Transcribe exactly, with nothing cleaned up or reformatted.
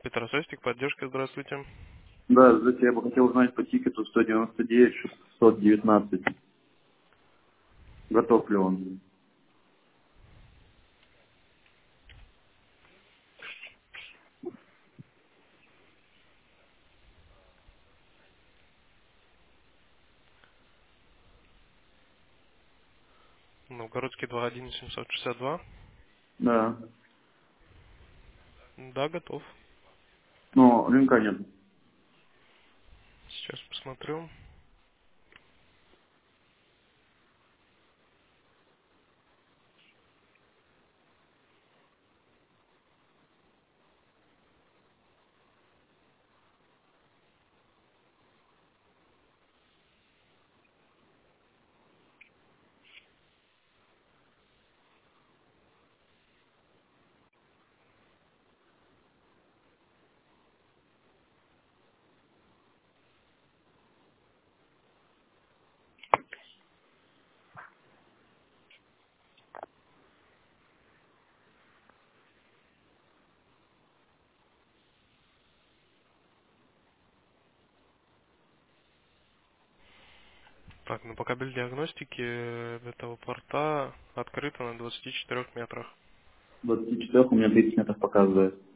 Петросостик, поддержка, здравствуйте. Да, здравствуйте, я бы хотел узнать по тикету сто девяносто девять шестьсот девятнадцать. Готов ли он? Новгородский два один семьсот шестьдесят два. Да. Да, готов. Но рынка нет. Сейчас посмотрю. Так, ну по кабель диагностики этого порта открыто на двадцати четырёх метрах. двадцать четыре у меня тридцать метров показывает.